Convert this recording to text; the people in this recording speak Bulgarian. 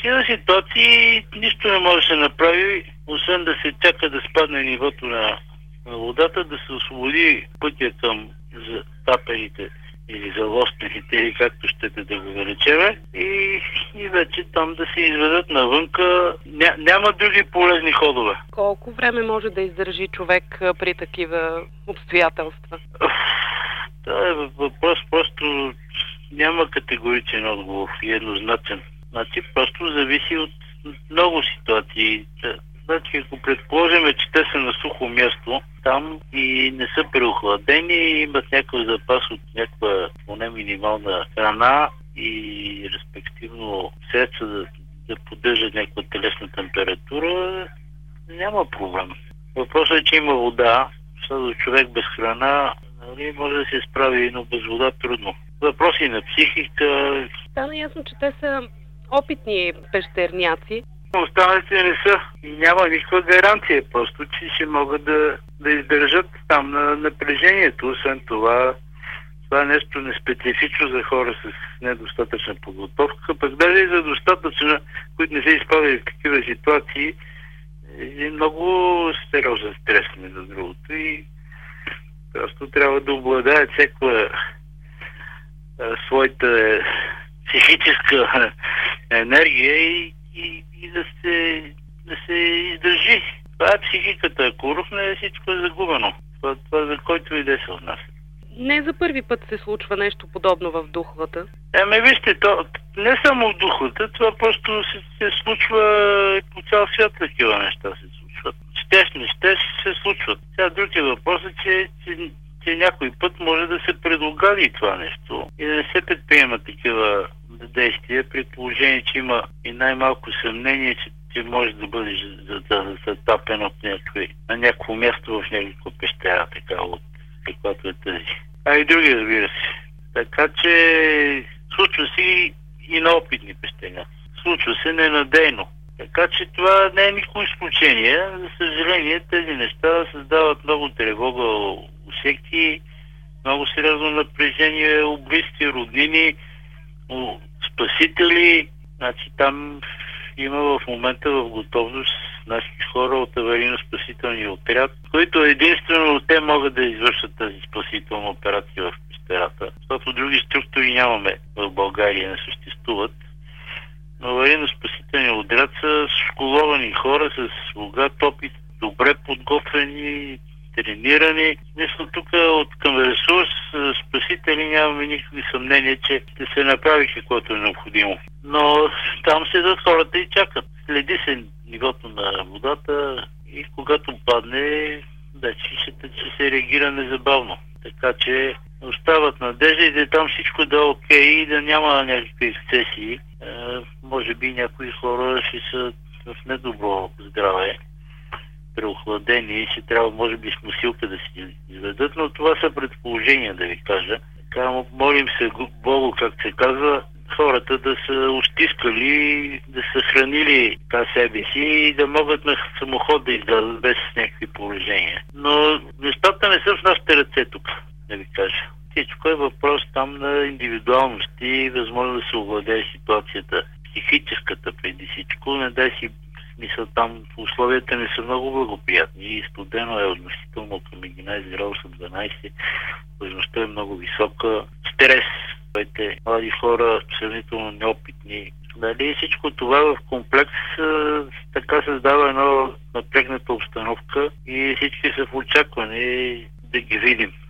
такива ситуации нищо не може да се направи, освен да се чака да спадне нивото на водата, да се освободи пътя към затапените или залостените, или както щете да го наречеме, и вече там да се изведат навънка. Няма други полезни ходове. Колко време може да издържи човек при такива обстоятелства? Това е въпрос, просто няма категоричен отговор и еднозначен. Значи просто зависи от много ситуации. Значи, ако предположим, че те са на сухо място там и не са преохладени, имат някакъв запас от някаква поне минимална храна и респективно средства да поддържат някаква телесна температура, няма проблем. Въпросът е, че има вода, защото човек без храна може да се справи, но без вода трудно. Въпроси на психика. Стана ясно, че те са опитни пещерняци. Останалите не са. И няма никаква гаранция, просто че ще могат да издържат там на напрежението. Освен това е нещо неспецифично за хора с недостатъчна подготовка, пък даже и за достатъчна, които не се изправили в такива ситуации, е много сериозен стрес между другото и просто трябва да обладаят всяка своята психическа енергия и да се издържи. Това е психиката. Ако рухне, всичко е загубено. Това за който и да се отнася. Не за първи път се случва нещо подобно в Духовата. Вижте, не само в Духовата, това просто се случва и по цял свят, такива неща се случват. Щеш се случват. Сега другия въпрос е, че някой път може да се предугади това нещо и да не се предприемат такива действия, при положение, че има и най-малко съмнение, че може да бъде затапен от на някакво място в някаква пещера, така от каквато е тази. А и други, разбира се. Така че случва се и на опитни пещерняци. Случва се ненадейно. Така че това не е никакво изключение. За съжаление, тези неща създават много тревога у всеки, много сериозно напрежение у близки, роднини, у спасители. Значи там има в момента в готовност наши хора от аварийно-спасителния отряд, които единствено те могат да извършат тази спасителна операция в пещерата. Защото други структури нямаме в България, не съществуват. Но аварийно-спасителния отряд са школовани хора с богат опит, добре подготвени, тренирани. Мисля, тук от към ресурс спасители нямаме никакви съмнения, че ще се направи каквото е необходимо. Но там седат хората и чакат. Следи се нивото на водата и когато падне, вече ще се реагира незабавно. Така че остават надежда и да там всичко да е окей и да няма някакви ексцесии. Може би някои хора ще са в недобро здраве, преохладени и ще трябва, може би, с носилка да си изведат, но това са предположения, да ви кажа. Така, молим се Богу, как се казва, хората да са устискали, да са хранили себе си и да могат на самоход да излязат без някакви положения. Но нещата не са в нашите ръце тук, да ви кажа. Всичко е въпрос там на индивидуалности и възможно да се овладее ситуацията. Психическата преди всичко, не дай си смисъл, там условията не са много благоприятни и студено е относително към 11 градуса 12, влажността е много висока, стрес, своите млади хора, сравнително неопитни. Дали всичко това в комплекс така създава една напрегната обстановка и всички са в очакване да ги видим.